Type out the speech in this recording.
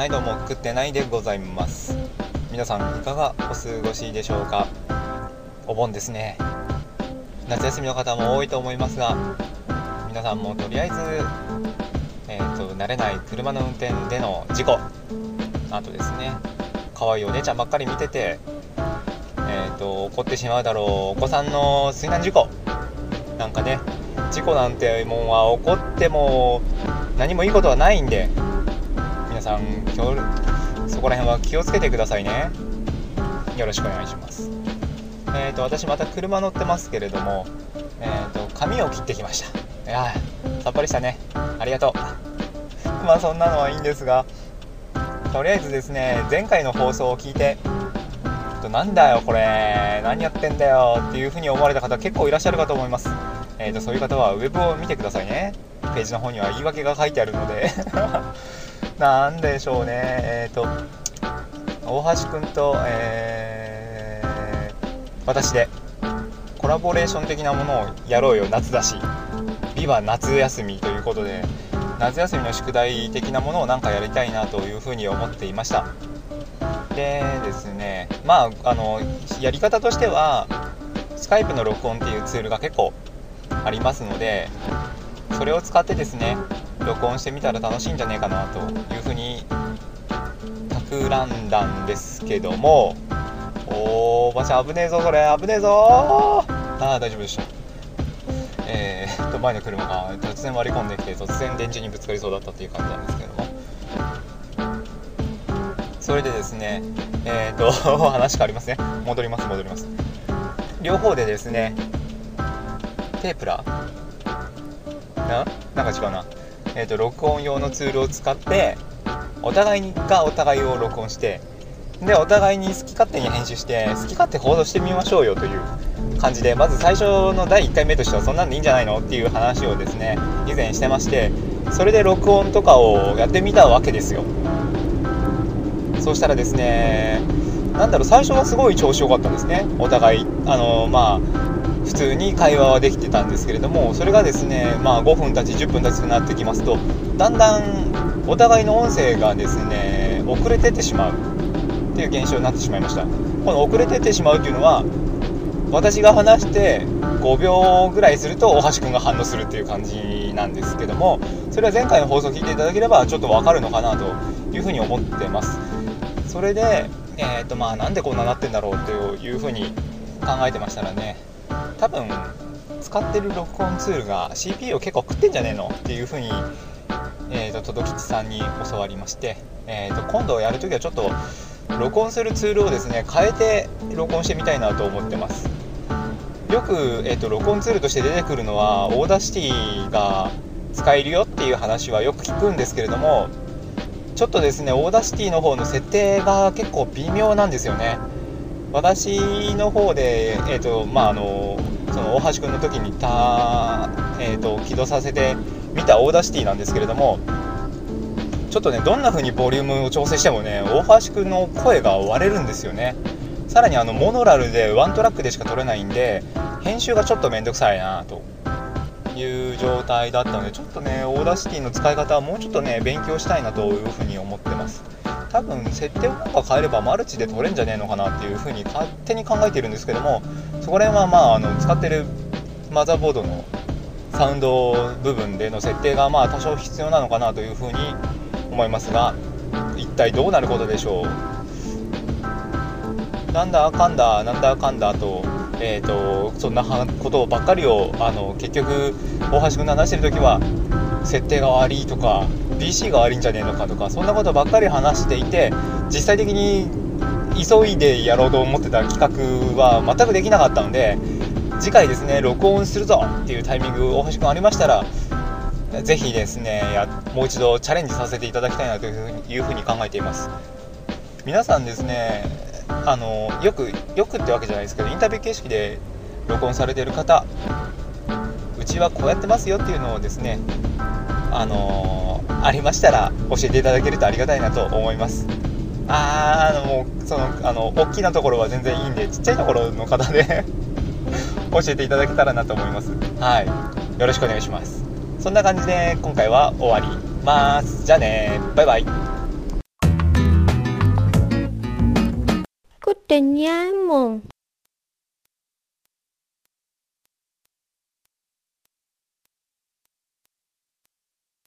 はい、どうも食ってないでございます。皆さんいかがお過ごしでしょうか。お盆ですね。夏休みの方も多いと思いますが、皆さんもとりあえず、慣れない車の運転での事故、あとですね、可愛いお姉ちゃんばっかり見てて、起こってしまうだろうお子さんの水難事故なんかね、事故なんてもんは起こっても何もいいことはないんで、皆さんそこら辺は気をつけてくださいね。よろしくお願いします。私また車乗ってますけれども、髪を切ってきました。いやさっぱりしたね、ありがとう。まあそんなのはいいんですが、とりあえずですね、前回の放送を聞いてなんだよこれ何やってんだよっていう風に思われた方結構いらっしゃるかと思います。そういう方はウェブを見てくださいね。ページの方には言い訳が書いてあるのでなんでしょうね、大橋くんと、私でコラボレーション的なものをやろうよ、夏だしビバ夏休みということで、夏休みの宿題的なものをなんかやりたいなというふうに思っていました。でですね、やり方としてはスカイプの録音っていうツールが結構ありますので、それを使ってですね録音してみたら楽しいんじゃねえかなというふうに企んだんですけども、バチ危ねえぞ、それ危ねえぞ。大丈夫でした。前の車が突然割り込んできて突然電柱にぶつかりそうだったっていう感じなんですけども、それでですね話変わりますね。戻ります。両方でですねテープラなんか違うな、録音用のツールを使ってお互いがお互いを録音して、でお互いに好き勝手に編集して好き勝手放送してみましょうよという感じで、まず最初の第1回目としてはそんなんでいいんじゃないのっていう話をですね以前してまして、それで録音とかをやってみたわけですよ。そうしたらですね、最初はすごい調子良かったんですね。お互い普通に会話はできてたんですけれども、それがですね5分経ち10分経ちとなってきますと、だんだんお互いの音声がですね遅れてってしまうっていう現象になってしまいました。この遅れてってしまうっていうのは、私が話して5秒ぐらいすると大橋くんが反応するっていう感じなんですけども、それは前回の放送を聞いていただければちょっとわかるのかなというふうに思ってます。それで、なんでこんななってんだろうというふうに考えてましたらね、多分使ってる録音ツールが CPU を結構食ってんじゃねえのっていうふうに、とどきちさんに教わりまして、今度やるときはちょっと録音するツールをですね変えて録音してみたいなと思ってます。よく、録音ツールとして出てくるのはオーダーシティが使えるよっていう話はよく聞くんですけれども、ちょっとですねオーダーシティの方の設定が結構微妙なんですよね。私の方で、その大橋くんの時に起動させてみたオーダーシティなんですけれども、ちょっとねどんな風にボリュームを調整してもね大橋くんの声が割れるんですよね。さらにモノラルでワントラックでしか撮れないんで、編集がちょっとめんどくさいなという状態だったので、ちょっとねオーダーシティの使い方はもうちょっとね勉強したいなというふうに思ってます。多分設定をなんか変えればマルチで撮れんじゃねえのかなっていうふうに勝手に考えているんですけども、そこら辺は使ってるマザーボードのサウンド部分での設定が多少必要なのかなというふうに思いますが、一体どうなることでしょう。なんだかんだと、そんなことばっかりを結局大橋君の話してるときは設定が悪いとか PC が悪いんじゃねえのかとか、そんなことばっかり話していて、実際的に急いでやろうと思ってた企画は全くできなかったので、次回ですね録音するぞっていうタイミング大橋君ありましたら、ぜひですねもう一度チャレンジさせていただきたいなというふうに考えています。皆さんですねよくってわけじゃないですけど、インタビュー形式で録音されている方、うちはこうやってますよっていうのをですねありましたら教えていただけるとありがたいなと思います。もう大きなところは全然いいんで、ちっちゃいところの方で教えていただけたらなと思います。はい、よろしくお願いします。そんな感じで今回は終わります。じゃあね、バイバイ。 tenía